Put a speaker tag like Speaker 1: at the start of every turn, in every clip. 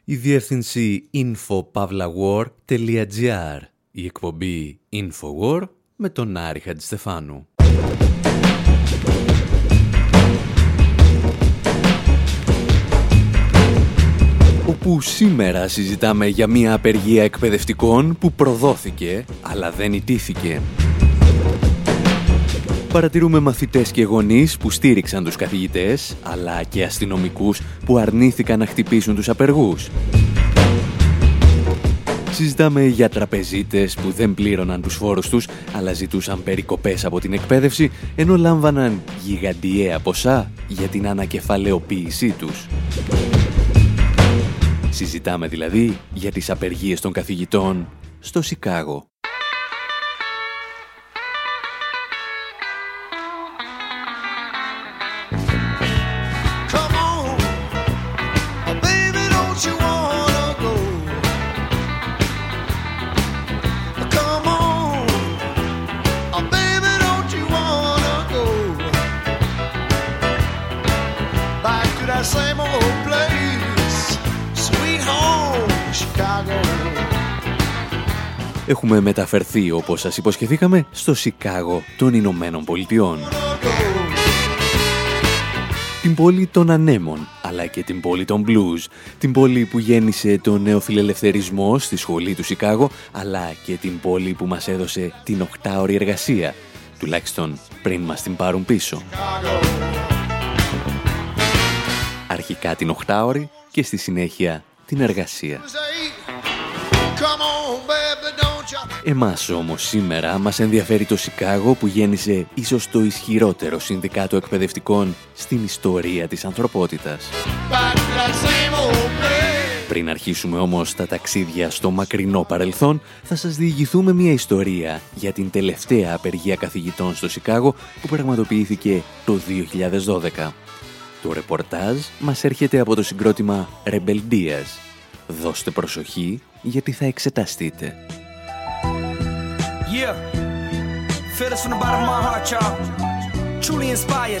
Speaker 1: Η διεύθυνση info.pavlawar.gr. Η εκπομπή Infowar με τον Άρη Χατζηστεφάνου. Όπου σήμερα συζητάμε για μια απεργία εκπαιδευτικών που προδόθηκε, αλλά δεν ιτήθηκε. Παρατηρούμε μαθητές και γονείς που στήριξαν τους καθηγητές, αλλά και αστυνομικούς που αρνήθηκαν να χτυπήσουν τους απεργούς. Συζητάμε για τραπεζίτες που δεν πλήρωναν τους φόρους τους, αλλά ζητούσαν περικοπές από την εκπαίδευση, ενώ λάμβαναν γιγαντιαία ποσά για την ανακεφαλαιοποίησή τους. Συζητάμε δηλαδή για τις απεργίες των καθηγητών στο Σικάγο. Έχουμε μεταφερθεί, όπως σας υποσχεθήκαμε, στο Σικάγο των Ηνωμένων Πολιτειών. Την πόλη των ανέμων, αλλά και την πόλη των blues. Την πόλη που γέννησε τον νεοφιλελευθερισμό στη σχολή του Σικάγο, αλλά και την πόλη που μας έδωσε την 8ωρη εργασία, τουλάχιστον πριν μας την πάρουν πίσω. Αρχικά την 8ωρη και στη συνέχεια την εργασία. Εμάς όμως σήμερα μας ενδιαφέρει το Σικάγο που γέννησε ίσως το ισχυρότερο συνδικάτο εκπαιδευτικών στην ιστορία της ανθρωπότητας. Πριν αρχίσουμε όμως τα ταξίδια στο μακρινό παρελθόν, θα σας διηγηθούμε μια ιστορία για την τελευταία απεργία καθηγητών στο Σικάγο που πραγματοποιήθηκε το 2012. Το ρεπορτάζ μας έρχεται από το συγκρότημα Rebeldias. Δώστε προσοχή γιατί θα εξεταστείτε.
Speaker 2: Yeah, feel this from the bottom of my heart, y'all. Truly inspired.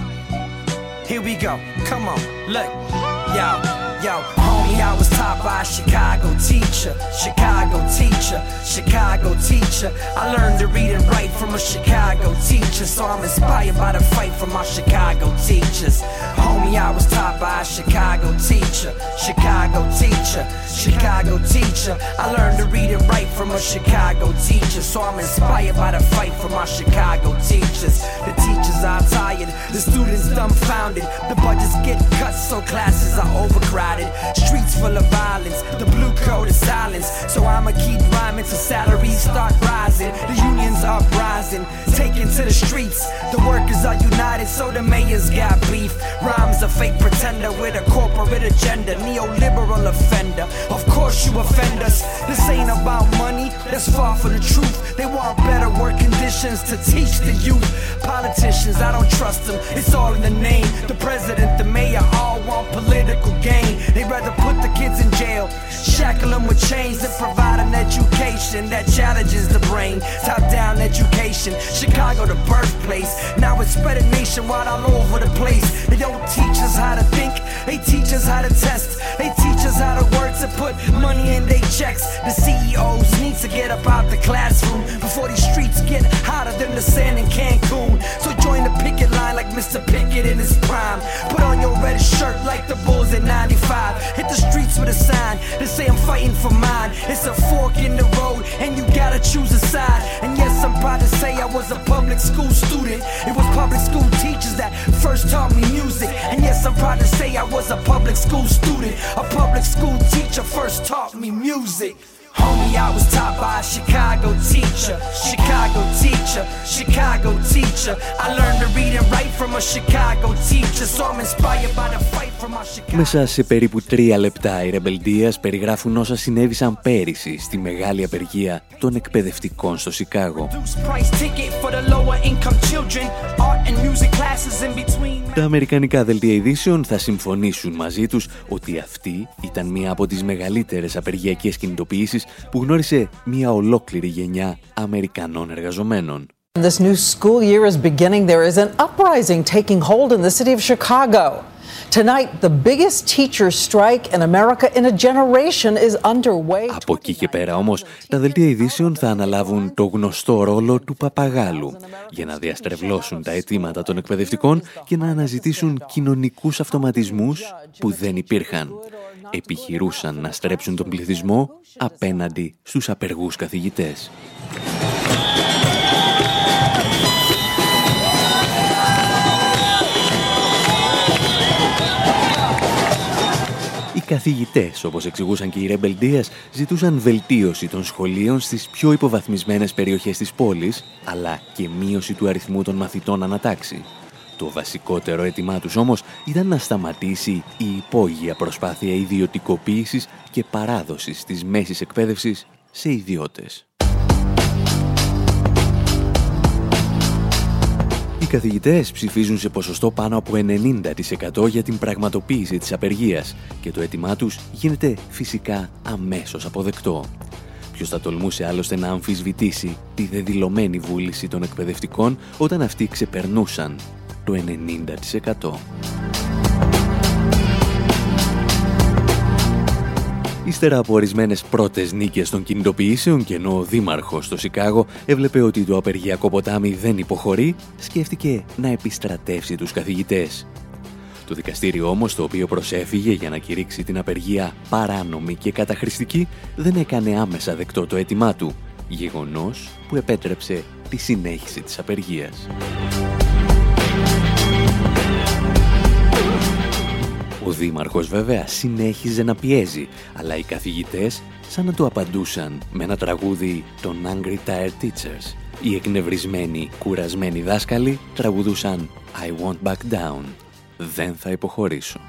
Speaker 2: Here we go. Come on, look, yo. Yo, homie, I was taught by a Chicago teacher, Chicago teacher, Chicago teacher. I learned to read and write from a Chicago teacher, so I'm inspired by the fight from our Chicago teachers. Homie, I was taught by a Chicago teacher, Chicago teacher, Chicago teacher. I learned to read and write from a Chicago teacher, so I'm inspired by the fight from our Chicago teachers. The teachers are tired, the students dumbfounded, the budgets get cut so classes are overcrowded. Streets full of violence, the blue code is silence. So I'ma keep rhyming till salaries start rising. The unions are rising, taken to the streets. The workers are united, so the mayors got beef. Rhymes a fake pretender with a corporate agenda, neoliberal offender. Of course you offend us. This ain't about money, that's far from the truth. They want better work conditions to teach the youth. Politicians, I don't trust them, it's all in the name. The president, the mayor, all want political gain. They'd rather put the kids in jail, shackle them with chains, and provide an education that challenges the brain. Top-down education, Chicago the birthplace. Now it's spreading nationwide all over the place. They don't teach us how to think, they teach us how to test. They teach us how to work to put money in their checks. The CEOs need to get up out the classroom before these streets get hotter than the sand in Cancun. So join the picket line like Mr. Pickett in his prime. Put on your red shirt like the Bulls in 95. Hit the streets with a sign that say I'm fighting for mine. It's a fork in the road and you gotta choose a side. And yes, I'm proud to say I was a public school student. It was public school teachers that first taught me music. And yes, I'm proud to say I was a public school student. A public school teacher first taught me music. Homie, I was taught by a Chicago teacher, Chicago teacher, Chicago teacher. I learned to read and write from a Chicago teacher, so I'm inspired by the fight from our Chicago.
Speaker 1: Μέσα σε περίπου 3 λεπτά οι Rebeldias περιγράφουν όσα συνέβησαν πέρυσι στη μεγάλη απεργία των εκπαιδευτικών στο Σικάγο. Τα αμερικανικά δελτία ειδήσεων θα συμφωνήσουν μαζί τους ότι αυτή ήταν μία από τις μεγαλύτερες απεργιακές κινητοποιήσεις που γνώρισε μία ολόκληρη γενιά Αμερικανών εργαζομένων.
Speaker 3: This new school year is beginning. There is an uprising taking hold in the city of Chicago.
Speaker 1: Από εκεί και πέρα όμως, τα δελτία ειδήσεων θα αναλάβουν το γνωστό ρόλο του παπαγάλου για να διαστρεβλώσουν τα αιτήματα των εκπαιδευτικών και να αναζητήσουν κοινωνικούς αυτοματισμούς που δεν υπήρχαν. Επιχειρούσαν να στρέψουν τον πληθυσμό απέναντι στους απεργούς καθηγητές. Οι καθηγητές, όπως εξηγούσαν και οι ρεμπελντίες, ζητούσαν βελτίωση των σχολείων στις πιο υποβαθμισμένες περιοχές της πόλης, αλλά και μείωση του αριθμού των μαθητών ανατάξει. Το βασικότερο αίτημά τους όμως ήταν να σταματήσει η υπόγεια προσπάθεια ιδιωτικοποίησης και παράδοσης της μέσης εκπαίδευσης σε ιδιώτες. Οι καθηγητές ψηφίζουν σε ποσοστό πάνω από 90% για την πραγματοποίηση της απεργίας και το αίτημά τους γίνεται φυσικά αμέσως αποδεκτό. Ποιος θα τολμούσε άλλωστε να αμφισβητήσει τη δεδηλωμένη βούληση των εκπαιδευτικών όταν αυτοί ξεπερνούσαν το 90%. Ύστερα από ορισμένες πρώτες νίκες των κινητοποιήσεων και ενώ ο δήμαρχος στο Σικάγο έβλεπε ότι το απεργιακό ποτάμι δεν υποχωρεί, σκέφτηκε να επιστρατεύσει τους καθηγητές. Το δικαστήριο όμως, το οποίο προσέφυγε για να κηρύξει την απεργία παράνομη και καταχρηστική, δεν έκανε άμεσα δεκτό το αίτημά του, γεγονός που επέτρεψε τη συνέχιση της απεργίας. Ο δήμαρχος βέβαια συνέχιζε να πιέζει, αλλά οι καθηγητές σαν να του απαντούσαν με ένα τραγούδι των Angry Tired Teachers. Οι εκνευρισμένοι, κουρασμένοι δάσκαλοι τραγουδούσαν I won't back down. Δεν θα υποχωρήσω.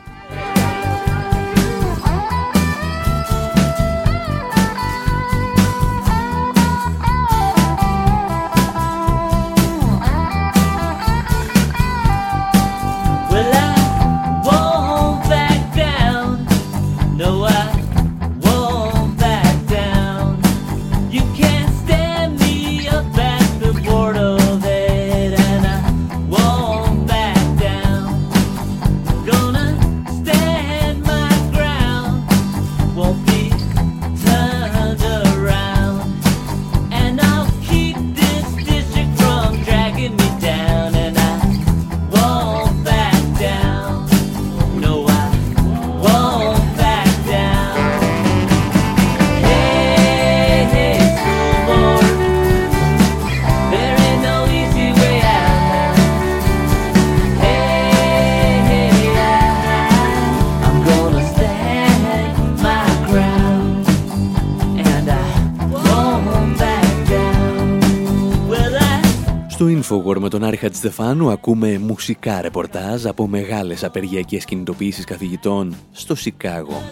Speaker 1: Με τον Άρη Χατζηστεφάνου ακούμε μουσικά ρεπορτάζ από μεγάλες απεργιακές κινητοποιήσεις καθηγητών στο Σικάγο.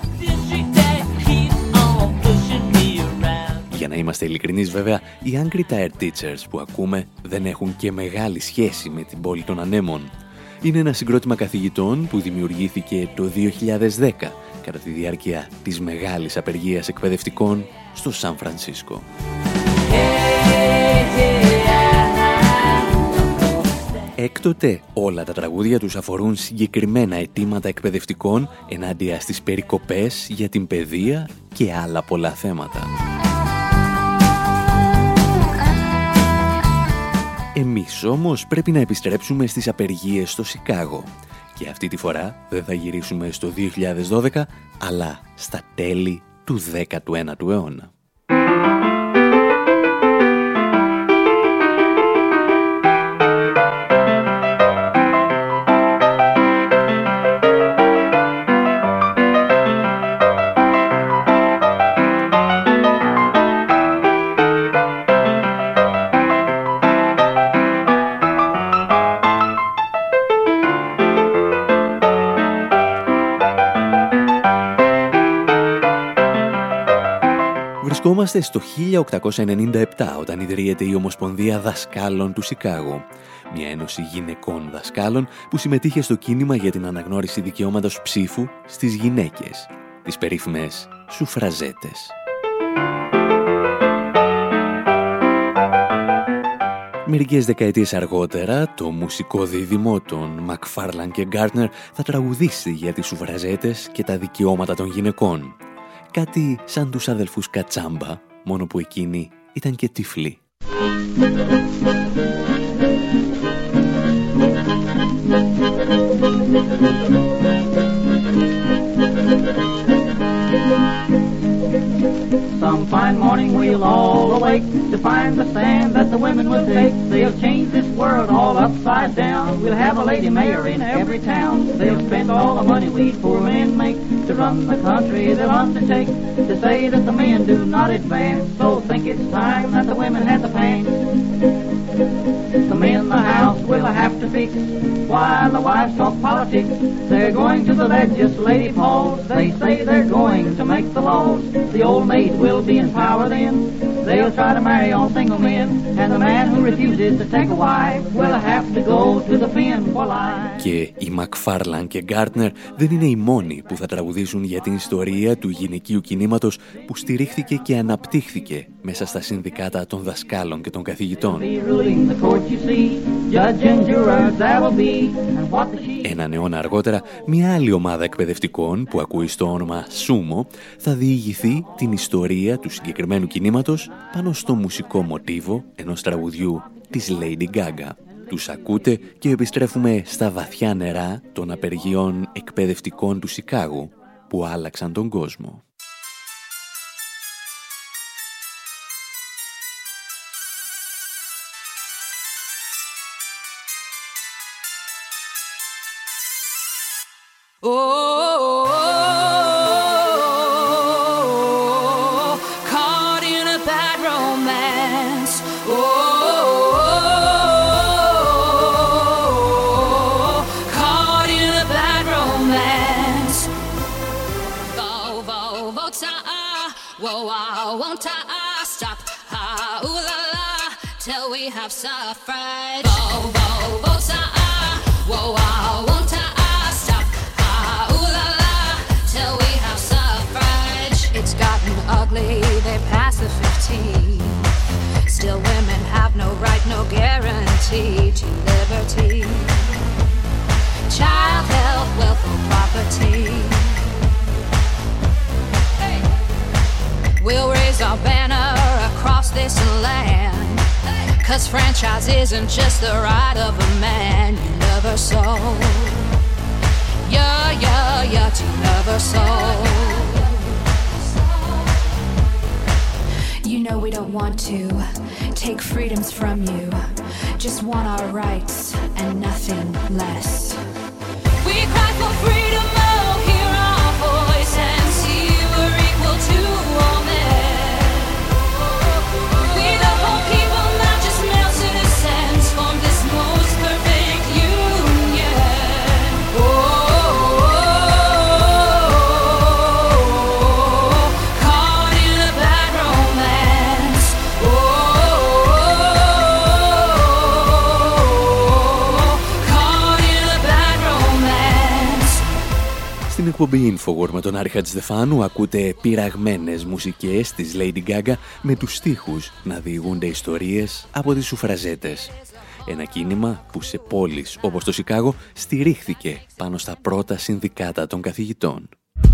Speaker 1: Για να είμαστε ειλικρινείς βέβαια, οι Angry Tired Teachers που ακούμε δεν έχουν και μεγάλη σχέση με την πόλη των ανέμων. Είναι ένα συγκρότημα καθηγητών που δημιουργήθηκε το 2010 κατά τη διάρκεια της μεγάλης απεργίας εκπαιδευτικών στο Σαν Φρανσίσκο. Έκτοτε όλα τα τραγούδια τους αφορούν συγκεκριμένα αιτήματα εκπαιδευτικών ενάντια στις περικοπές για την παιδεία και άλλα πολλά θέματα. Εμείς όμως πρέπει να επιστρέψουμε στις απεργίες στο Σικάγο. Και αυτή τη φορά δεν θα γυρίσουμε στο 2012, αλλά στα τέλη του 19ου αιώνα. Βρισκόμαστε στο 1897 όταν ιδρύεται η Ομοσπονδία Δασκάλων του Σικάγο, μια ένωση γυναικών δασκάλων που συμμετείχε στο κίνημα για την αναγνώριση δικαιώματος ψήφου στις γυναίκες, τις περίφημες σουφραζέτες. Μερικές δεκαετίες αργότερα, το μουσικό δίδυμο των Μακφάρλαν και Γκάρτνερ θα τραγουδήσει για τις σουφραζέτες και τα δικαιώματα των γυναικών. Κάτι σαν τους αδελφούς Κατσάμπα, μόνο που εκείνοι ήταν και τυφλοί.
Speaker 3: Some fine morning we'll all awake to find the stand that the women will take. They'll change this world all upside down. We'll have a lady mayor in every town. They'll spend all the money we poor men make to run the country. They'll undertake to say that the men do not advance. So think it's time that the women had the pants. The men in the house will have to fix while the wives talk politics. They're going to the legislative halls. They say they're going to make the laws. The old maid will be in power then. They'll try to marry all single men. And the man who refuses to take a wife will have to go to the pen for life.
Speaker 1: Και οι Μακφάρλαν και Γκάρτνερ δεν είναι οι μόνοι που θα τραγουδήσουν για την ιστορία του γυναικείου κινήματος που στηρίχθηκε και αναπτύχθηκε μέσα στα συνδικάτα των δασκάλων και των καθηγητών. Έναν αιώνα αργότερα, μια άλλη ομάδα εκπαιδευτικών που ακούει στο όνομα Sumo θα διηγηθεί την ιστορία του συγκεκριμένου κινήματος πάνω στο μουσικό μοτίβο ενός τραγουδιού της Lady Gaga. Τους ακούτε και επιστρέφουμε στα βαθιά νερά των απεργιών εκπαιδευτικών του Σικάγου που άλλαξαν τον κόσμο.
Speaker 4: Caught in a bad romance. Caught in a bad romance. Whoa, won't I stop? Ooh la la, till we have suffrage. Whoa, won't I stop? Ooh la la, till we have suffrage. It's gotten ugly, they passed the 15. Still women have no right, no guarantee to liberty. Child health, wealth or property. Hey. We'll raise our banner across this land. 'Cause franchise isn't just the right of a man. You love her so. Yeah, to love her so. You know we don't want to take freedoms from you. Just want our rights and nothing less. We cry for freedom, oh, hear our voice and see we're equal to all men. We the whole people, not just male citizens, form this most perfect union. Caught in a bad romance. Caught in a bad romance.
Speaker 1: Στην εκπομπή Infowar με τον Άρη Χατζηστεφάνου ακούτε πειραγμένες μουσικές της Lady Gaga με τους στίχους να διηγούνται ιστορίες από τις σουφραζέτες. Ένα κίνημα που σε πόλεις όπως το Σικάγο στηρίχθηκε πάνω στα πρώτα συνδικάτα των καθηγητών.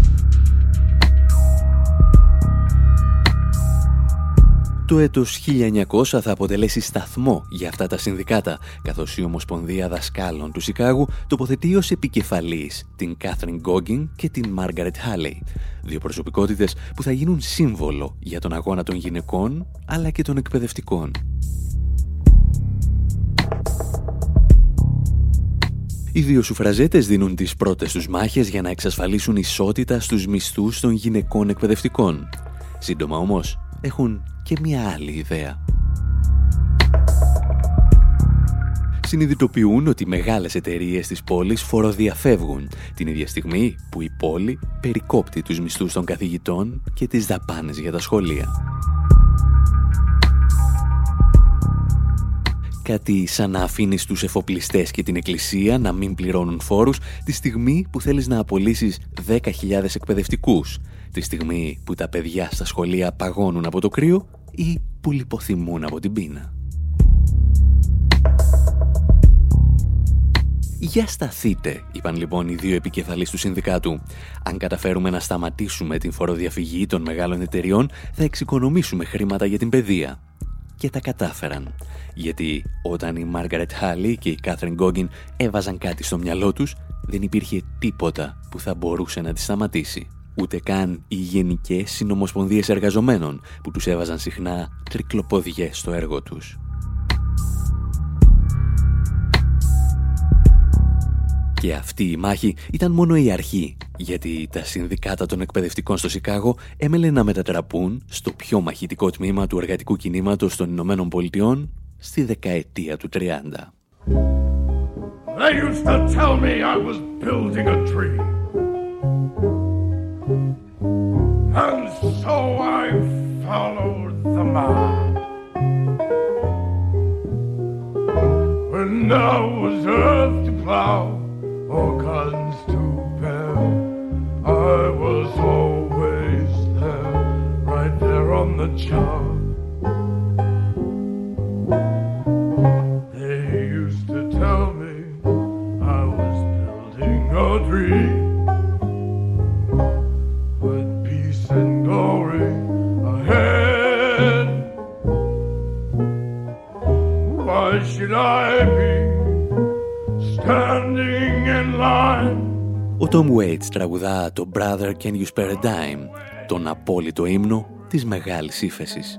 Speaker 1: Το έτος 1900 θα αποτελέσει σταθμό για αυτά τα συνδικάτα, καθώς η Ομοσπονδία Δασκάλων του Σικάγου τοποθετεί ως επικεφαλής την Κάθριν Γκόγκιν και την Μάργαρετ Χάλεϊ, δύο προσωπικότητες που θα γίνουν σύμβολο για τον αγώνα των γυναικών αλλά και των εκπαιδευτικών. Οι δύο σουφραζέτες δίνουν τις πρώτες τους μάχες για να εξασφαλίσουν ισότητα στους μισθούς των γυναικών εκπαιδευτικών. Σύντομα όμως έχουν και μια άλλη ιδέα. Συνειδητοποιούν ότι μεγάλες εταιρείες της πόλης φοροδιαφεύγουν την ίδια στιγμή που η πόλη περικόπτει τους μισθούς των καθηγητών και τις δαπάνες για τα σχολεία. Κάτι σαν να αφήνεις τους εφοπλιστές και την εκκλησία να μην πληρώνουν φόρους τη στιγμή που θέλεις να απολύσεις 10.000 εκπαιδευτικούς, τη στιγμή που τα παιδιά στα σχολεία παγώνουν από το κρύο ή που λιποθυμούν από την πείνα. «Για σταθείτε», είπαν λοιπόν οι δύο επικεφαλείς του συνδικάτου. «Αν καταφέρουμε να σταματήσουμε την φοροδιαφυγή των μεγάλων εταιριών, θα εξοικονομήσουμε χρήματα για την παιδεία». Και τα κατάφεραν. Γιατί όταν η Μάργαρετ Χάλι και η Κάθριν Γκόγκιν έβαζαν κάτι στο μυαλό τους, δεν υπήρχε τίποτα που θα μπορούσε να τις σταματήσει. Ούτε καν οι γενικές συνομοσπονδίες εργαζομένων που τους έβαζαν συχνά τρικλοποδιές στο έργο τους. Και αυτή η μάχη ήταν μόνο η αρχή, γιατί τα συνδικάτα των εκπαιδευτικών στο Σικάγο έμελε να μετατραπούν στο πιο μαχητικό τμήμα του εργατικού κινήματος των Ηνωμένων Πολιτειών στη δεκαετία του 30.
Speaker 5: They used to tell me I was building a tree. And so I followed the man. When there was earth to plow or guns to bear, I was always there, right there on the job. They used to tell me I was building a dream with peace and glory ahead. Why should I be standing in line?
Speaker 1: Ο Tom Waits τραγουδά το Brother Can You Spare a Dime, τον απόλυτο ύμνο της μεγάλης ύφεσης.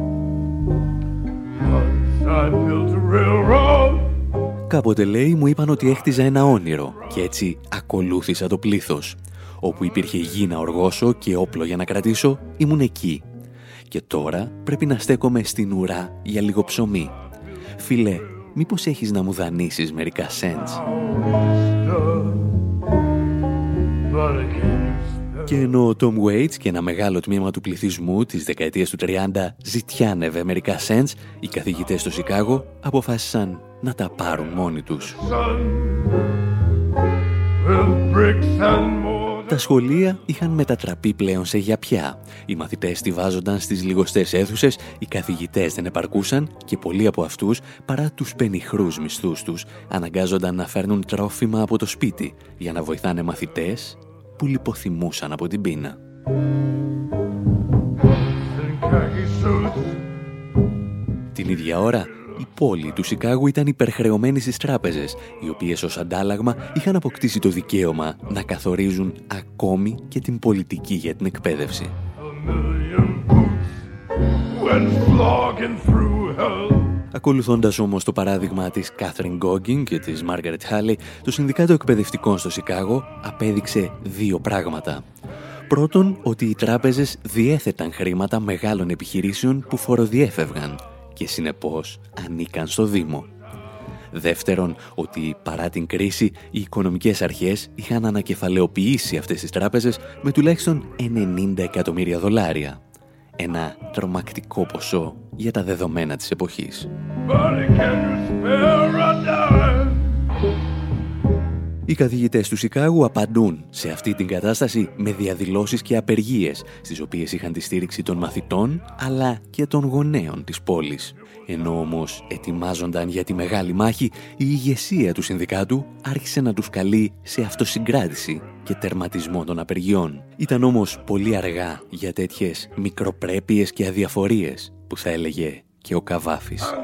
Speaker 1: Κάποτε, λέει, μου είπαν ότι έχτιζα ένα όνειρο και έτσι ακολούθησα το πλήθος. Όπου υπήρχε γη να οργώσω και όπλο για να κρατήσω, ήμουν εκεί. Και τώρα πρέπει να στέκομαι στην ουρά για λίγο ψωμί. Φίλε, μήπως έχεις να μου δανείσεις μερικά cents? Και ενώ ο Tom Waits και ένα μεγάλο τμήμα του πληθυσμού της δεκαετίας του 30 ζητιάνευε μερικά cents, οι καθηγητές στο Σικάγο αποφάσισαν να τα πάρουν μόνοι τους. Τα σχολεία είχαν μετατραπεί πλέον σε γιαπιά. Οι μαθητές στιβάζονταν στις λιγοστές αίθουσες, οι καθηγητές δεν επαρκούσαν και πολλοί από αυτούς, παρά τους πενιχρούς μισθούς τους, αναγκάζονταν να φέρνουν τρόφιμα από το σπίτι για να βοηθάνε μαθητές που λιποθυμούσαν από την πείνα. Την ίδια ώρα, η πόλη του Σικάγου ήταν υπερχρεωμένη στις τράπεζες, οι οποίες ως αντάλλαγμα είχαν αποκτήσει το δικαίωμα να καθορίζουν ακόμη και την πολιτική για την εκπαίδευση. Ακολουθώντας όμως το παράδειγμα της Κάθριν Γκόγκιν και της Μάργαρετ Χάλι, το Συνδικάτο Εκπαιδευτικών στο Σικάγο απέδειξε δύο πράγματα. Πρώτον, ότι οι τράπεζες διέθεταν χρήματα μεγάλων επιχειρήσεων που φοροδιέφευγαν και συνεπώς ανήκαν στο Δήμο. Δεύτερον, ότι παρά την κρίση, οι οικονομικές αρχές είχαν ανακεφαλαιοποιήσει αυτές τις τράπεζες με τουλάχιστον $90 εκατομμύρια. Ένα τρομακτικό ποσό για τα δεδομένα της εποχής. Οι καθηγητές του Σικάγου απαντούν σε αυτή την κατάσταση με διαδηλώσεις και απεργίες, στις οποίες είχαν τη στήριξη των μαθητών αλλά και των γονέων της πόλης. Ενώ όμως ετοιμάζονταν για τη μεγάλη μάχη, η ηγεσία του συνδικάτου άρχισε να τους καλεί σε αυτοσυγκράτηση και τερματισμό των απεργιών. Ήταν όμως πολύ αργά για τέτοιες μικροπρέπειες και αδιαφορίες που θα έλεγε και ο Καβάφης.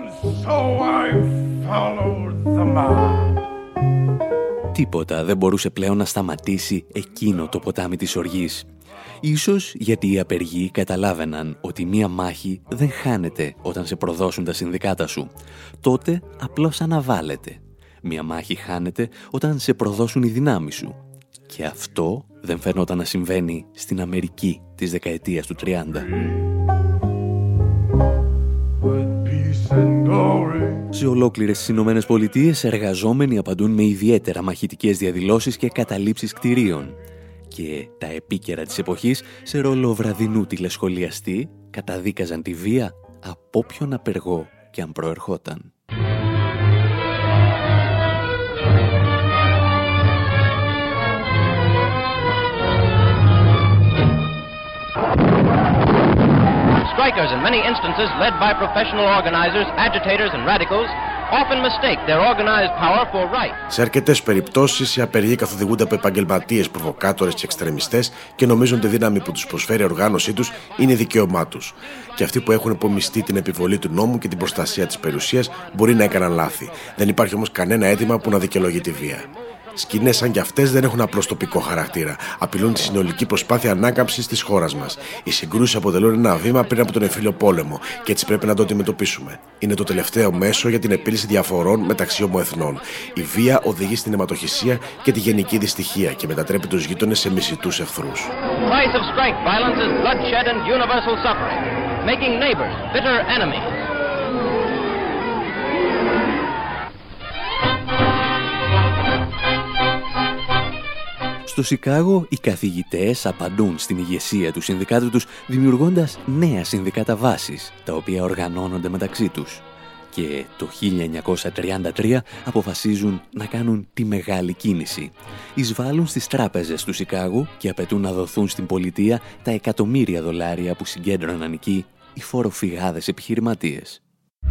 Speaker 1: Τίποτα δεν μπορούσε πλέον να σταματήσει εκείνο το ποτάμι της οργής. Ίσως γιατί οι απεργοί καταλάβαιναν ότι μία μάχη δεν χάνεται όταν σε προδώσουν τα συνδικάτα σου. Τότε απλώς αναβάλλεται. Μία μάχη χάνεται όταν σε προδώσουν οι δυνάμεις σου. Και αυτό δεν φαινόταν να συμβαίνει στην Αμερική της δεκαετίας του 30. Σε ολόκληρες τις Ηνωμένες Πολιτείες, εργαζόμενοι απαντούν με ιδιαίτερα μαχητικές διαδηλώσεις και καταλήψεις κτηρίων. Και τα επίκαιρα της εποχής, σε ρόλο βραδινού τηλεσχολιαστή, καταδίκαζαν τη βία από όποιον απεργό και αν προερχόταν.
Speaker 6: Strikers, in many instances led by professional organizers, agitators and radicals, Σε αρκετές περιπτώσεις, οι απεργοί καθοδηγούνται από επαγγελματίες, προβοκάτορες και εξτρεμιστές και νομίζουν τη δύναμη που τους προσφέρει η οργάνωσή τους είναι δικαίωμά τους. Και αυτοί που έχουν υπομειστεί την επιβολή του νόμου και την προστασία της περιουσίας μπορεί να έκαναν λάθη. Δεν υπάρχει όμως κανένα αίτημα που να δικαιολογεί τη βία. Σκηνές σαν κι αυτές δεν έχουν απλώς τοπικό χαρακτήρα. Απειλούν τη συνολική προσπάθεια ανάκαμψης της χώρας μας. Οι συγκρούσεις αποτελούν ένα βήμα πριν από τον εμφύλιο πόλεμο και έτσι πρέπει να το αντιμετωπίσουμε. Είναι το τελευταίο μέσο για την επίλυση διαφορών μεταξύ ομοεθνών. Η βία οδηγεί στην αιματοχυσία και τη γενική δυστυχία και μετατρέπει τους γείτονες σε μισητούς εχθρούς.
Speaker 1: Στο Σικάγο, οι καθηγητές απαντούν στην ηγεσία του συνδικάτου τους δημιουργώντας νέα συνδικάτα βάσης, τα οποία οργανώνονται μεταξύ τους. Και το 1933 αποφασίζουν να κάνουν τη μεγάλη κίνηση. Εισβάλλουν στις τράπεζες του Σικάγο και απαιτούν να δοθούν στην πολιτεία τα εκατομμύρια δολάρια που συγκέντρωναν εκεί οι φοροφυγάδες επιχειρηματίες.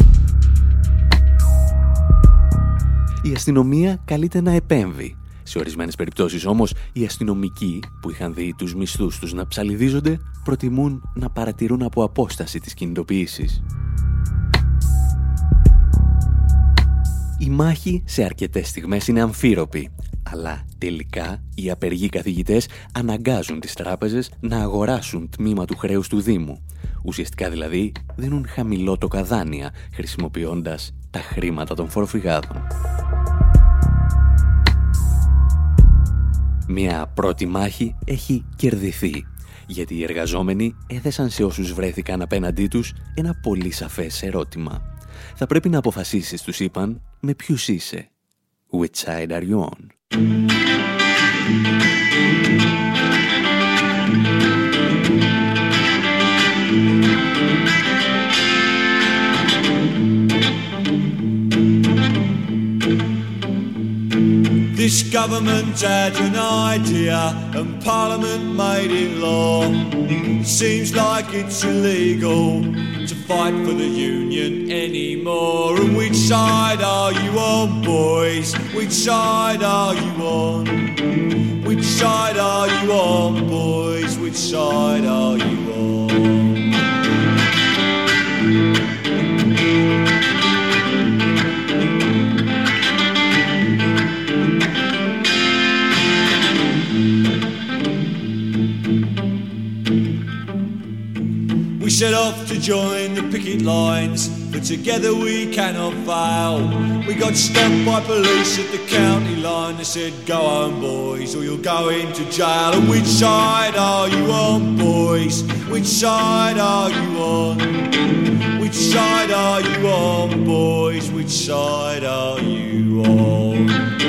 Speaker 1: Η αστυνομία καλείται να επέμβει. Σε ορισμένες περιπτώσεις όμως, οι αστυνομικοί που είχαν δει τους μισθούς τους να ψαλιδίζονται, προτιμούν να παρατηρούν από απόσταση τις κινητοποιήσεις. Η μάχη σε αρκετές στιγμές είναι αμφίροπη, αλλά τελικά οι απεργοί καθηγητές αναγκάζουν τις τράπεζες να αγοράσουν τμήμα του χρέους του Δήμου. Ουσιαστικά δηλαδή δίνουν χαμηλότοκα δάνεια, χρησιμοποιώντας τα χρήματα των φοροφυγάδων. Μια πρώτη μάχη έχει κερδιθεί, γιατί οι εργαζόμενοι έθεσαν σε όσους βρέθηκαν απέναντί τους ένα πολύ σαφές ερώτημα. Θα πρέπει να αποφασίσεις, τους είπαν, με ποιους είσαι. Which side are you on?
Speaker 7: This government had an idea and Parliament made it law. Seems like it's illegal to fight for the union anymore. And which side are you on, boys? Which side are you on? Which side are you on, boys? Which side are you on? We set off to join the picket lines, but together we cannot fail. We got stopped by police at the county line. They said, go home, boys, or you'll go into jail. And which side are you on, boys? Which side are you on? Which side are you on, boys? Which side are you on?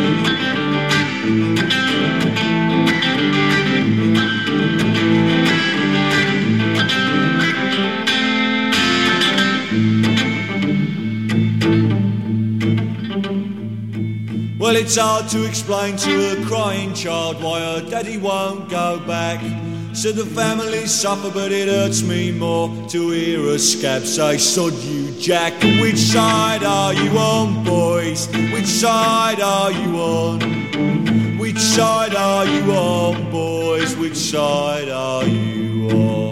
Speaker 7: Well, it's hard to explain to a crying child why her daddy won't go back. Said the family suffer, but it hurts me more to hear a scab say, sod you, Jack. And which side are you on, boys? Which side are you on? Which side are you on, boys? Which side are you on?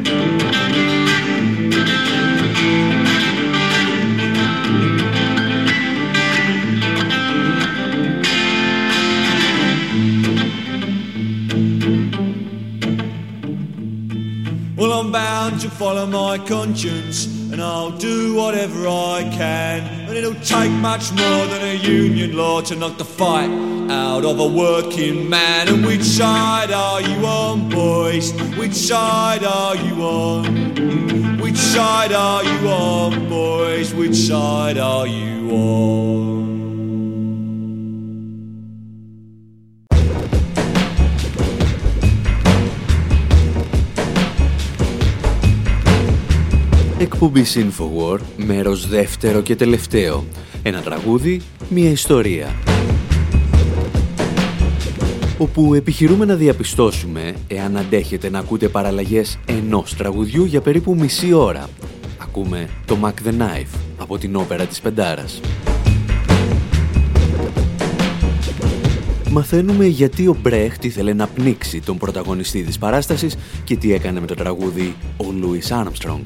Speaker 7: Well, I'm bound to follow my conscience, and I'll do whatever I can. And it'll take much more than a union law to knock the fight out of a working man. And which side are you on, boys? Which side are you on? Which side are you on, boys? Which side are you on?
Speaker 1: Εκπομπή Infowar, μέρος δεύτερο και τελευταίο. Ένα τραγούδι, μια ιστορία. Όπου επιχειρούμε να διαπιστώσουμε εάν αντέχετε να ακούτε παραλλαγές ενός τραγουδιού για περίπου μισή ώρα. Ακούμε το Mac the Knife από την όπερα της Πεντάρας. μαθαίνουμε γιατί ο Μπρέχτ ήθελε να πνίξει τον πρωταγωνιστή της παράστασης και τι έκανε με το τραγούδι ο Λούις Άρμστρονγκ.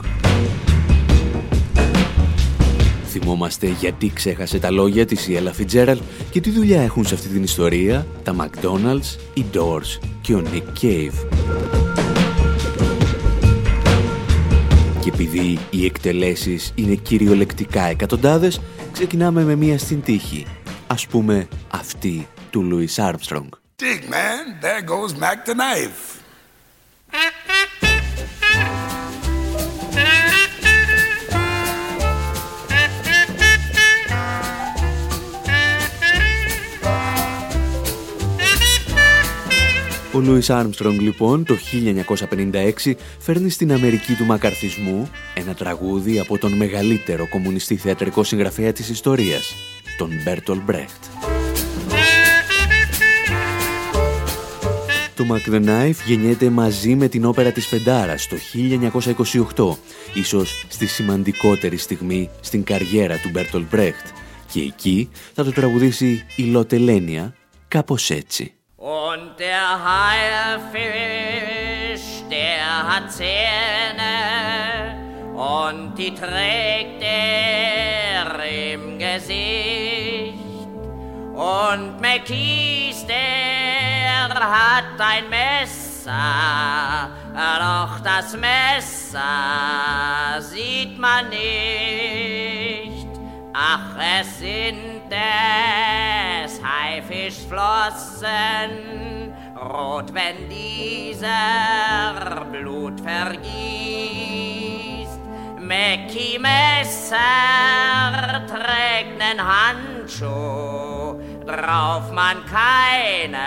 Speaker 1: Θυμόμαστε γιατί ξέχασε τα λόγια της η Έλα Φιτζέραλντ και τι δουλειά έχουν σε αυτή την ιστορία τα McDonald's, οι Doors και ο Nick Cave. Και επειδή οι εκτελέσεις είναι κυριολεκτικά εκατοντάδες, ξεκινάμε με μία στην τύχη. Ας πούμε αυτή του Λούις Άρμστρονγκ.
Speaker 8: Dig, man, there goes Mac the knife.
Speaker 1: Ο Λούις Άρμστρονγκ λοιπόν το 1956 φέρνει στην Αμερική του μακαρθισμού ένα τραγούδι από τον μεγαλύτερο κομμουνιστή θεατρικό συγγραφέα της ιστορίας, τον Μπέρτολτ Μπρέχτ. Το Mac the Knife γεννιέται μαζί με την όπερα της Πεντάρας το 1928, ίσως στη σημαντικότερη στιγμή στην καριέρα του Μπέρτολτ Μπρέχτ, και εκεί θα το τραγουδήσει η Λότε Λένια κάπως έτσι.
Speaker 9: Und der Haifisch, der hat Zähne und die trägt er im Gesicht. Und McKees, der hat ein Messer, doch das Messer sieht man nicht. Ach, es sind des Haifischflossen, rot, wenn dieser Blut vergießt. Mackie Messer trägt nen Handschuh, drauf man keine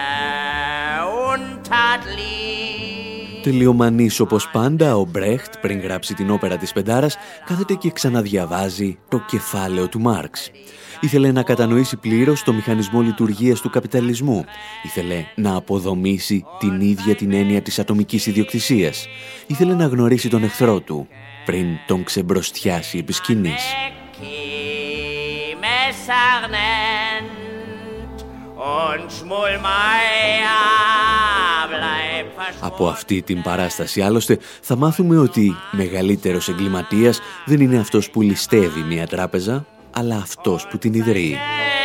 Speaker 9: Untat liest.
Speaker 1: Τελειομανής όπως πάντα, ο Μπρέχτ πριν γράψει την όπερα της Πεντάρας κάθεται και ξαναδιαβάζει το κεφάλαιο του Μάρξ. Ήθελε να κατανοήσει πλήρως το μηχανισμό λειτουργίας του καπιταλισμού. Ήθελε να αποδομήσει την ίδια την έννοια της ατομικής ιδιοκτησίας. Ήθελε να γνωρίσει τον εχθρό του πριν τον ξεμπροστιάσει επί σκηνής. Από αυτή την παράσταση άλλωστε θα μάθουμε ότι μεγαλύτερος εγκληματίας δεν είναι αυτός που ληστεύει μια τράπεζα, αλλά αυτός που την ιδρύει.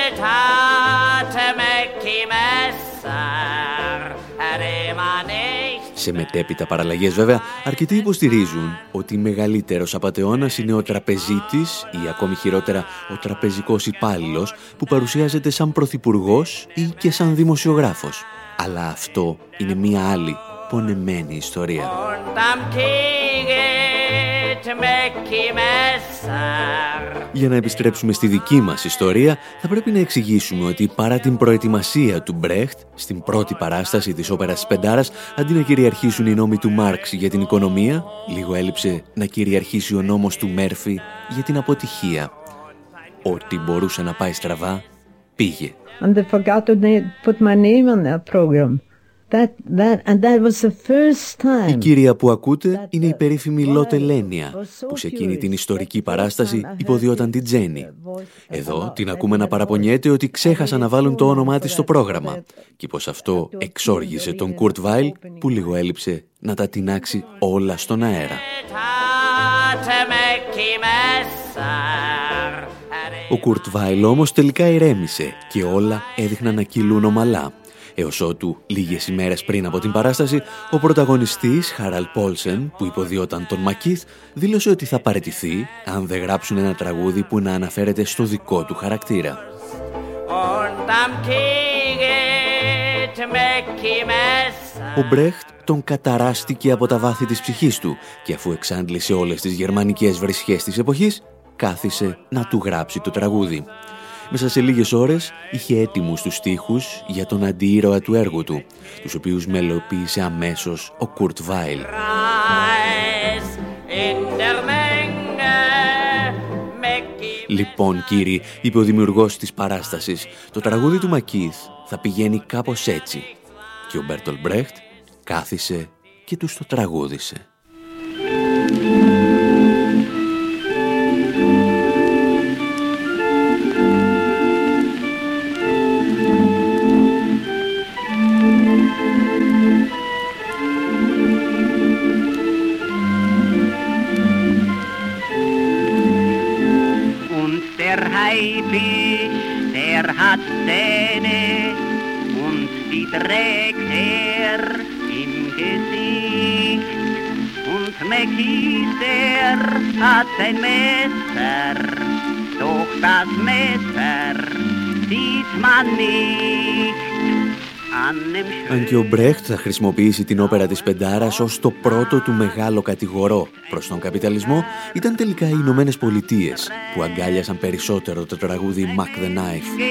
Speaker 1: Σε μετέπειτα παραλλαγές βέβαια, αρκετοί υποστηρίζουν ότι μεγαλύτερος απατεώνας είναι ο τραπεζίτης ή ακόμη χειρότερα ο τραπεζικός υπάλληλος που παρουσιάζεται σαν πρωθυπουργός ή και σαν δημοσιογράφος. Αλλά αυτό είναι μία άλλη πονεμένη ιστορία. Για να επιστρέψουμε στη δική μας ιστορία, θα πρέπει να εξηγήσουμε ότι παρά την προετοιμασία του Μπρέχτ, στην πρώτη παράσταση της όπερας Πεντάρας, αντί να κυριαρχήσουν οι νόμοι του Μάρξ για την οικονομία, λίγο έλειψε να κυριαρχήσει ο νόμος του Μέρφυ για την αποτυχία. Ό,τι μπορούσε να πάει στραβά, πήγε.
Speaker 10: And they forgot to put my name on that program. That was the first time.
Speaker 1: Η κυρία που ακούτε είναι η περίφημη Λότε Λένια, που σε εκείνη την ιστορική παράσταση υποδιόταν την Τζένι. Εδώ την ακούμε να παραπονιέται ότι ξέχασαν να βάλουν το όνομά της στο πρόγραμμα και πως αυτό εξόργησε τον Κουρτ Βάιλ, που λίγο έλειψε να τα τινάξει όλα στον αέρα. Ο Κουρτ Βάιλ όμως τελικά ηρέμησε και όλα έδειχναν να κυλούν ομαλά. Έως ότου, λίγες ημέρες πριν από την παράσταση, ο πρωταγωνιστής, Χάραλντ Πόλσεν, που υποδιόταν τον Μακίθ, δήλωσε ότι θα παραιτηθεί αν δεν γράψουν ένα τραγούδι που να αναφέρεται στο δικό του χαρακτήρα. Ο Μπρέχτ τον καταράστηκε από τα βάθη της ψυχής του και αφού εξάντλησε όλες τις γερμανικές βρισχές της εποχής, κάθισε να του γράψει το τραγούδι. Μέσα σε λίγες ώρες είχε έτοιμους τους στίχους για τον αντιήρωα του έργου του, τους οποίους μελοποίησε αμέσως ο Κουρτ Βάιλ. Λοιπόν κύριοι, είπε ο δημιουργός της παράστασης, το τραγούδι του Μακίθ θα πηγαίνει κάπως έτσι. Και ο Μπέρτολτ Μπρέχτ κάθισε και τους το τραγούδισε.
Speaker 9: hat Zähne und die trägt im Gesicht. Und Mackie, der hat ein Messer, doch das Messer sieht man nicht.
Speaker 1: Αν και ο Μπρέχτ θα χρησιμοποιήσει την όπερα της Πεντάρας ως το πρώτο του μεγάλο κατηγορό προς τον καπιταλισμό, ήταν τελικά οι Ηνωμένες Πολιτείες που αγκάλιασαν περισσότερο το τραγούδι Mack the Knife.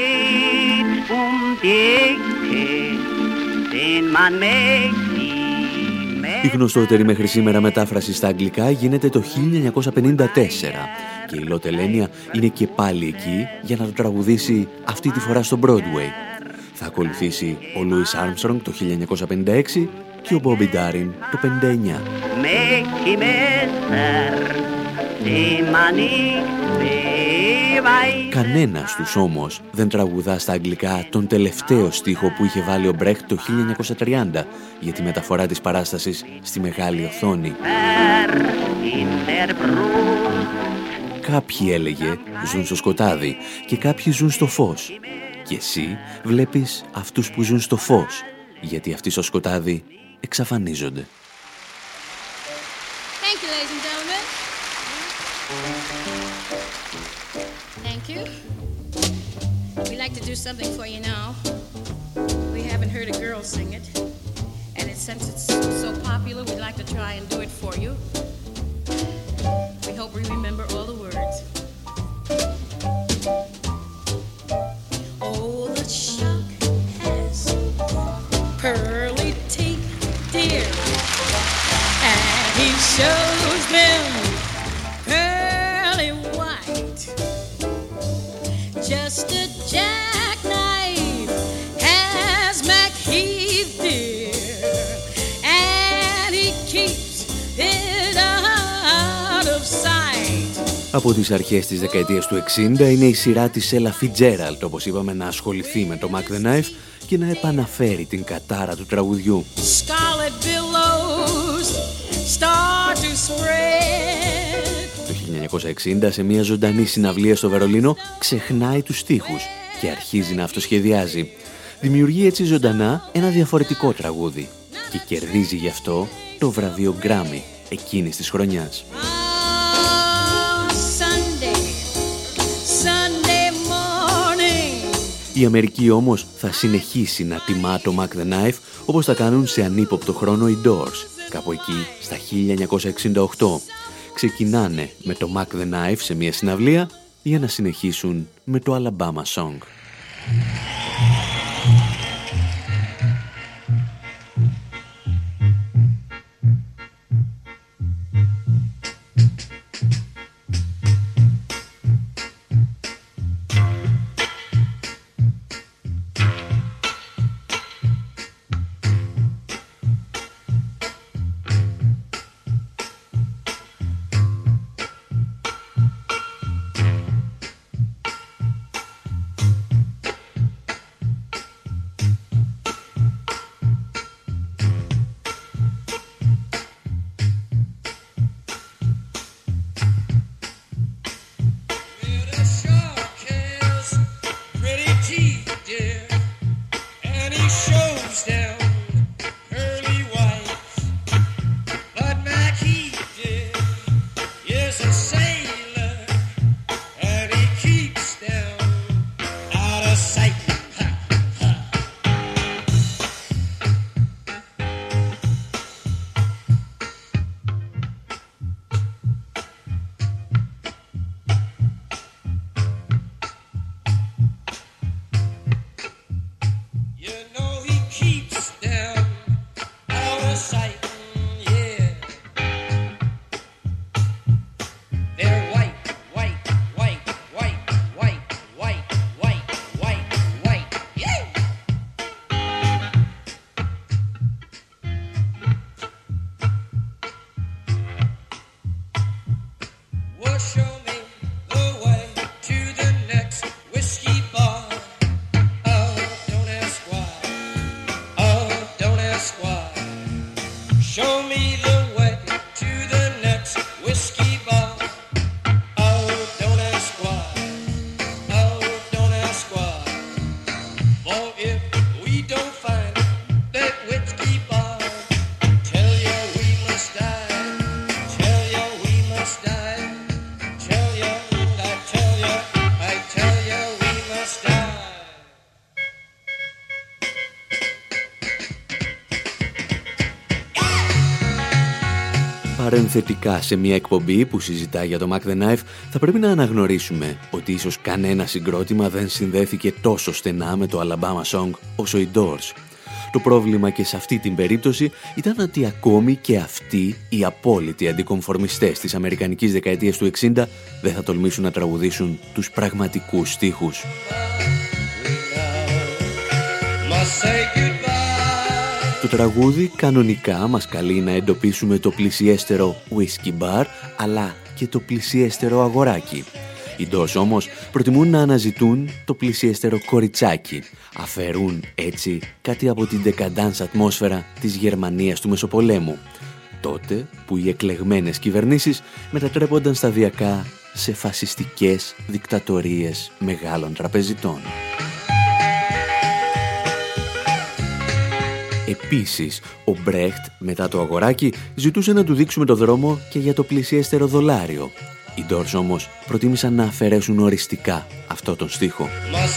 Speaker 1: Η γνωστότερη μέχρι σήμερα μετάφραση στα αγγλικά γίνεται το 1954 και η Lotte Lenya είναι και πάλι εκεί για να το τραγουδήσει αυτή τη φορά στο Broadway. Θα ακολουθήσει ο Louis Armstrong το 1956 και ο Bobby Darin το 1959. Κανένας τους όμως δεν τραγουδά στα αγγλικά τον τελευταίο στίχο που είχε βάλει ο Μπρέχτ το 1930 για τη μεταφορά της παράστασης στη μεγάλη οθόνη. Κάποιοι, έλεγε, ζουν στο σκοτάδι και κάποιοι ζουν στο φως. Και εσύ βλέπεις αυτούς που ζουν στο φως, γιατί αυτοί στο σκοτάδι εξαφανίζονται.
Speaker 11: Thank you, ladies and gentlemen. Thank you. We'd like to do something for you now. We haven't heard a girl sing it. And since it's so popular, we'd like to try and do it for you. We hope we remember all the words. Oh, the shark has pearly teeth, dear, and he shows them pearly white. Just a jackknife has Macheath, dear, and he keeps it out of sight.
Speaker 1: Από τις αρχές της δεκαετίας του 60 είναι η σειρά της Ella Fitzgerald, όπως είπαμε, να ασχοληθεί με το Mack the Knife και να επαναφέρει την κατάρα του τραγουδιού. Το 1960, σε μια ζωντανή συναυλία στο Βερολίνο, ξεχνάει τους στίχους και αρχίζει να αυτοσχεδιάζει. Δημιουργεί έτσι ζωντανά ένα διαφορετικό τραγούδι και κερδίζει γι' αυτό το βραβείο Grammy εκείνης της χρονιάς. Η Αμερική όμως θα συνεχίσει να τιμά το Mack the Knife όπως θα κάνουν σε ανύποπτο χρόνο οι Doors, κάπου εκεί στα 1968. Ξεκινάνε με το Mack the Knife σε μια συναυλία για να συνεχίσουν με το Alabama Song. Παρενθετικά, σε μια εκπομπή που συζητά για το Mac the Knife, θα πρέπει να αναγνωρίσουμε ότι ίσως κανένα συγκρότημα δεν συνδέθηκε τόσο στενά με το Alabama Song όσο οι Doors. Το πρόβλημα και σε αυτή την περίπτωση ήταν ότι ακόμη και αυτοί οι απόλυτοι αντικομφορμιστές της αμερικανικής δεκαετίας του 60 δεν θα τολμήσουν να τραγουδήσουν τους πραγματικούς στίχους. Το τραγούδι κανονικά μας καλεί να εντοπίσουμε το πλησιέστερο whisky bar, αλλά και το πλησιέστερο αγοράκι. Οι Doors όμως προτιμούν να αναζητούν το πλησιέστερο κοριτσάκι. Αφαιρούν έτσι κάτι από την decadence ατμόσφαιρα της Γερμανίας του Μεσοπολέμου. Τότε που οι εκλεγμένες κυβερνήσεις μετατρέπονταν σταδιακά σε φασιστικές δικτατορίες μεγάλων τραπεζιτών. Επίσης, ο Μπρέχτ μετά το αγοράκι ζητούσε να του δείξουμε το δρόμο και για το πλησιέστερο δολάριο. Οι Doors όμως προτίμησαν να αφαιρέσουν οριστικά αυτό τον στίχο.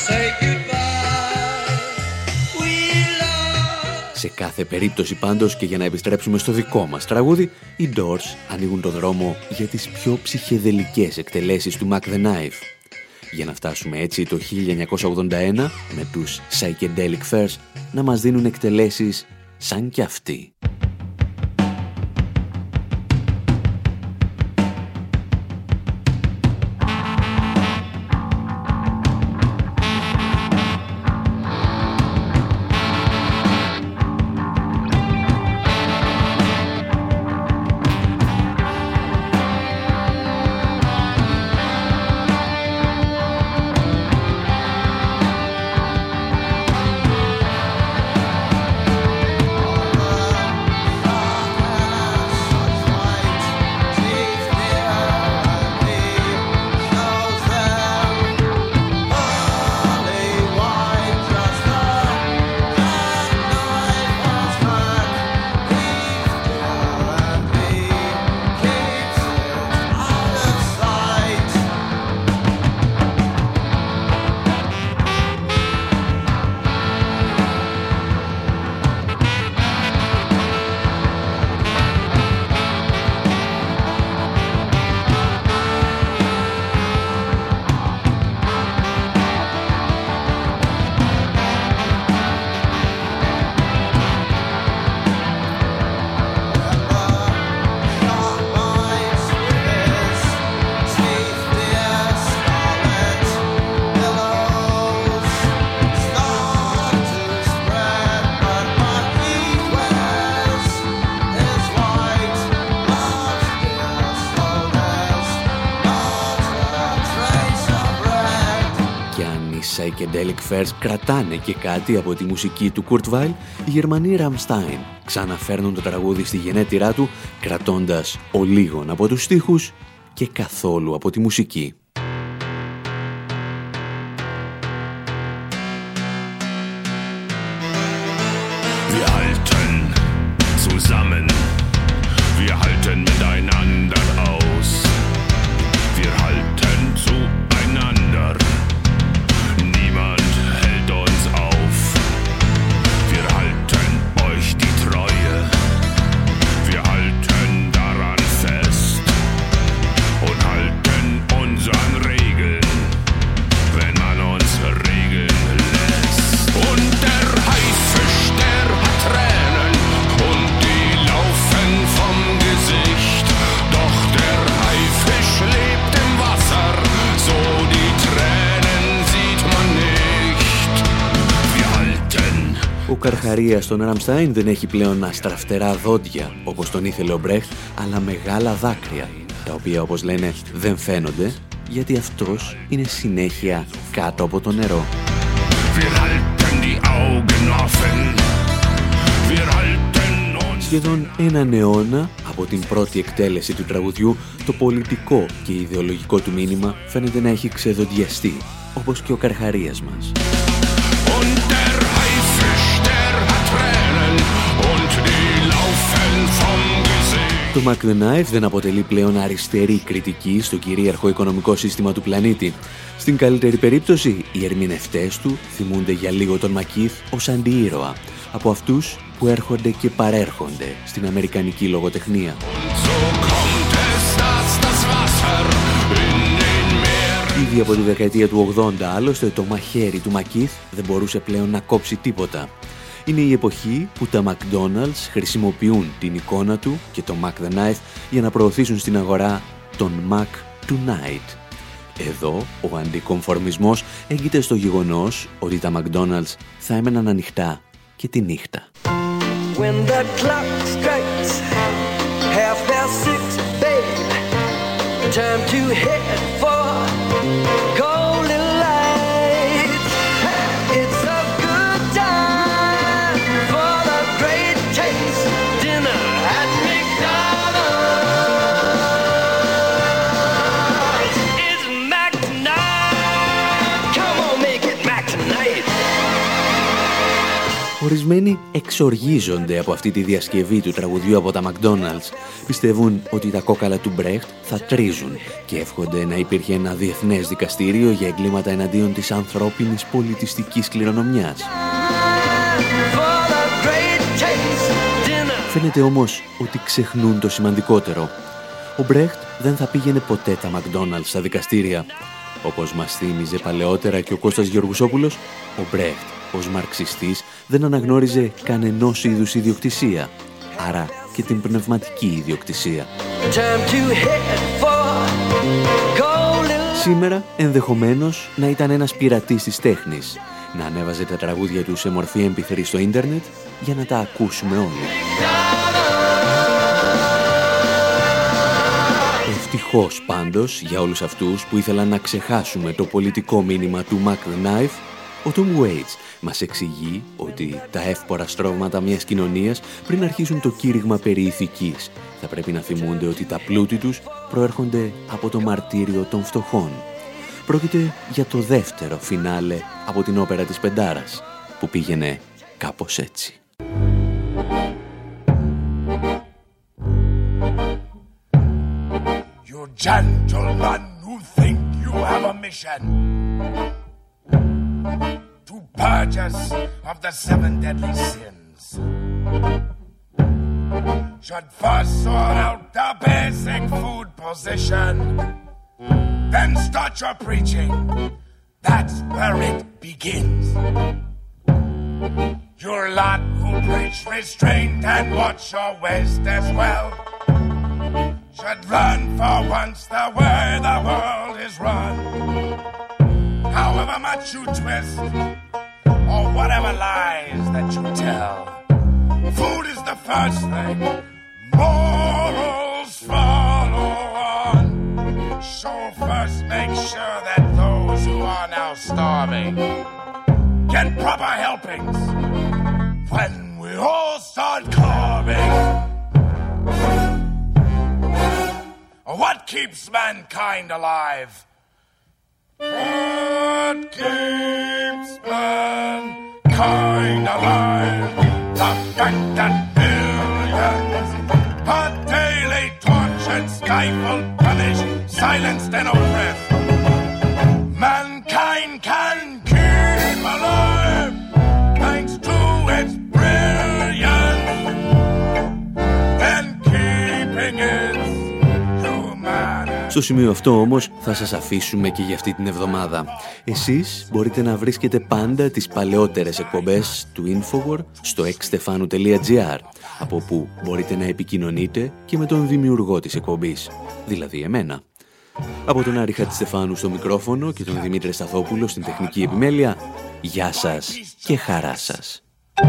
Speaker 1: Σε κάθε περίπτωση πάντως, και για να επιστρέψουμε στο δικό μας τραγούδι, οι Doors ανοίγουν το δρόμο για τις πιο ψυχεδελικές εκτελέσεις του Mac the Knife. Για να φτάσουμε έτσι το 1981 με τους Psychedelic Furs να μας δίνουν εκτελέσεις σαν κι αυτή. Psychedelic Furs κρατάνε και κάτι από τη μουσική του Kurt Weill, οι Γερμανοί Rammstein ξαναφέρνουν το τραγούδι στη γενέτειρά του, κρατώντας ολίγων από τους στίχους και καθόλου από τη μουσική.
Speaker 5: Wir halten zusammen, wir halten miteinander aus, wir halten zueinander. Niemand hält uns auf. Wir halten euch die Treue. Wir halten daran fest und halten uns an Regeln, wenn man uns regeln lässt. Und der Haifisch, der hat Tränen und die laufen vom Gesicht. Doch der Haifisch lebt im Wasser, so die Tränen sieht man nicht. Wir halten.
Speaker 1: Ο Καρχαρίας των Ραμστάιν δεν έχει πλέον αστραφτερά δόντια, όπως τον ήθελε ο Μπρέχτ, αλλά μεγάλα δάκρυα, τα οποία, όπως λένε, δεν φαίνονται, γιατί αυτός είναι συνέχεια κάτω από το νερό. Σχεδόν έναν αιώνα από την πρώτη εκτέλεση του τραγουδιού, το πολιτικό και ιδεολογικό του μήνυμα φαίνεται να έχει ξεδοντιαστεί, όπως και ο Καρχαρίας μας. Το Mac the Knife δεν αποτελεί πλέον αριστερή κριτική στο κυρίαρχο οικονομικό σύστημα του πλανήτη. Στην καλύτερη περίπτωση, οι ερμηνευτές του θυμούνται για λίγο τον Μακίθ ως αντιήρωα, από αυτούς που έρχονται και παρέρχονται στην αμερικανική λογοτεχνία. Ήδη από τη δεκαετία του 80, άλλωστε, το μαχαίρι του Μακίθ δεν μπορούσε πλέον να κόψει τίποτα. Είναι η εποχή που τα McDonald's χρησιμοποιούν την εικόνα του και το Mac the Knife για να προωθήσουν στην αγορά τον Mac Tonight. Εδώ ο αντικομφορμισμός έγκυται στο γεγονός ότι τα McDonald's θα έμεναν ανοιχτά και τη νύχτα.
Speaker 2: When the clock strikes 6:30, babe, time to head for Golden Light. It's a good time for the great taste dinner at McDonald's. It's Mac tonight. Come on, make it Mac tonight.
Speaker 1: Ορισμένοι εξοργίζονται από αυτή τη διασκευή του τραγουδιού από τα McDonald's. Πιστεύουν ότι τα κόκαλα του Μπρέχτ θα τρίζουν και εύχονται να υπήρχε ένα διεθνές δικαστήριο για εγκλήματα εναντίον της ανθρώπινης πολιτιστικής κληρονομιάς. Φαίνεται όμως ότι ξεχνούν το σημαντικότερο. Ο Μπρέχτ δεν θα πήγαινε ποτέ τα McDonald's στα δικαστήρια. Όπως μας θύμιζε παλαιότερα και ο Κώστας Γεωργουσόπουλος, ο Μπρέχτ ως μαρξιστής δεν αναγνώριζε κανενός είδους ιδιοκτησία, άρα και την πνευματική ιδιοκτησία. Σήμερα ενδεχομένως να ήταν ένας πειρατής της τέχνης, να ανέβαζε τα τραγούδια του σε μορφή MP3 στο ίντερνετ για να τα ακούσουμε όλοι. Ευτυχώς πάντως για όλους αυτούς που ήθελαν να ξεχάσουμε το πολιτικό μήνυμα του Mac the Knife, ο Tom Waits μας εξηγεί ότι τα εύπορα στρώματα μιας κοινωνίας πριν αρχίσουν το κήρυγμα περί ηθικής θα πρέπει να θυμούνται ότι τα πλούτη τους προέρχονται από το μαρτύριο των φτωχών. Πρόκειται για το δεύτερο φινάλε από την όπερα της Πεντάρας που πήγαινε κάπως έτσι.
Speaker 8: You gentlemen who think you have a mission to purge us of the 7 deadly sins should first sort out the basic food position, then start your preaching. That's where it begins. Your lot who preach restraint and watch your waist as well should learn for once the way the world is run. However much you twist, or whatever lies that you tell, food is the first thing, morals follow on. So first make sure that those who are now starving get proper helpings when we all start carving. What keeps mankind alive? What keeps mankind alive? The fact that billions are daily tortured, stifled, punished, silenced and oppressed. Mankind can keep alive thanks to its brilliance and keeping its.
Speaker 1: Στο σημείο αυτό όμως θα σας αφήσουμε και για αυτή την εβδομάδα. Εσείς μπορείτε να βρίσκετε πάντα τις παλαιότερες εκπομπές του Infowar στο exstefanu.gr, από που μπορείτε να επικοινωνείτε και με τον δημιουργό της εκπομπής, δηλαδή εμένα. Από τον Άρη Χατζηστεφάνου στο μικρόφωνο και τον Δημήτρη Σταθόπουλο στην τεχνική επιμέλεια, γεια σας και χαρά σας.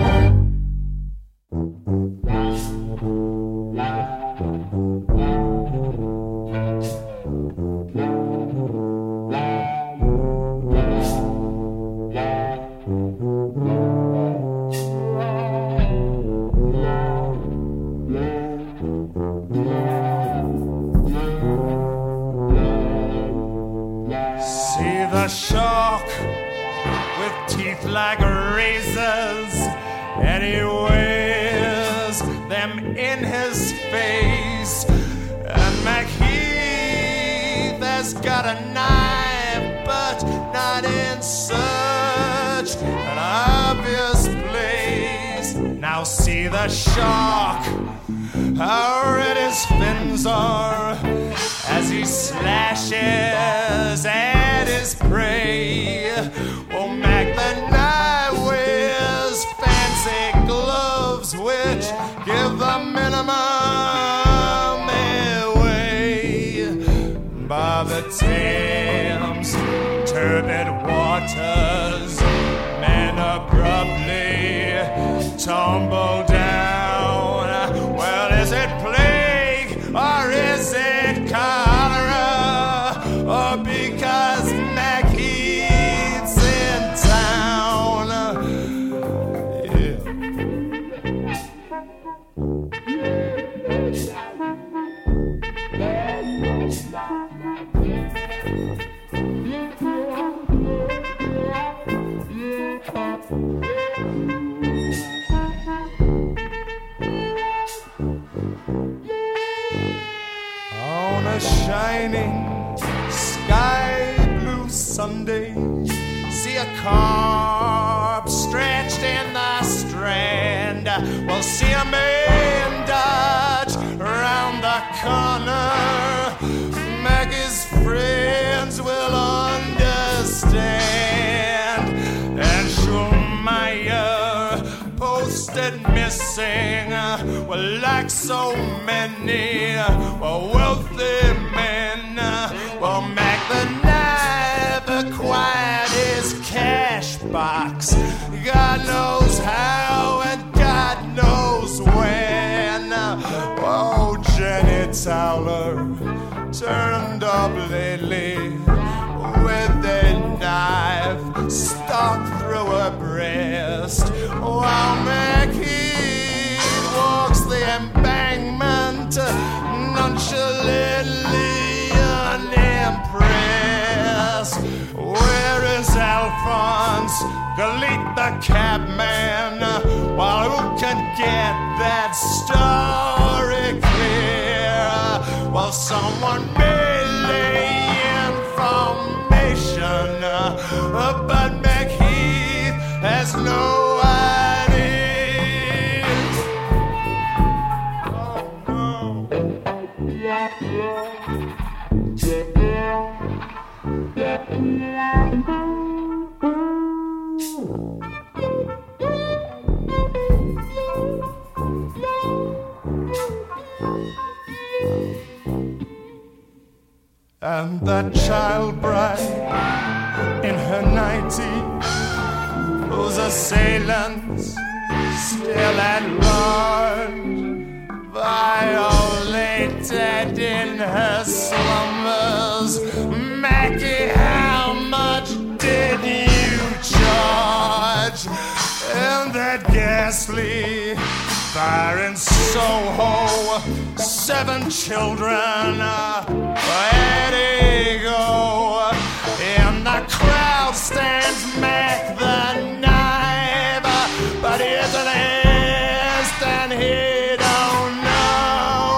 Speaker 12: A shark with teeth like razors, and he wears them in his face. And McHeath has got a knife, but not in such an obvious place. Now see the shark, how red his fins are as he slashes at his I'm on my way by the Thames turbid waters, men abruptly tumble down. Well, is it plague or is it cholera, or because Macheath's in town? On a shining sky blue Sunday, see a corpse stretched in the Strand. We'll see a man dodge round the corner. Maggie's friends will understand. And Schumacher posted missing, well, like so many wealthy men. Well, Mac the Knife acquired his cash box, God knows how and God knows when. Oh, Jenny Towler turned up lately with a knife stuck through her breast, while Macheath walks the embankment nonchalantly unimpressed. Where is Alphonse Galit the cabman? Well, who can get that story clear? Well, someone may lay information, but Macheath has no idea. Oh, and that child bride in her 90s, whose assailants still at large, violated in her slumbers. Mackie, how much did you charge? And that ghastly fire in Soho, 7 children, where'd he go? In the crowd stands Mac the Knife, but he isn't and he don't know.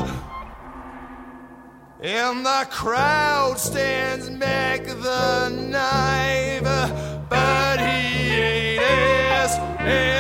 Speaker 12: In the crowd stands Mac the Knife, but he ain't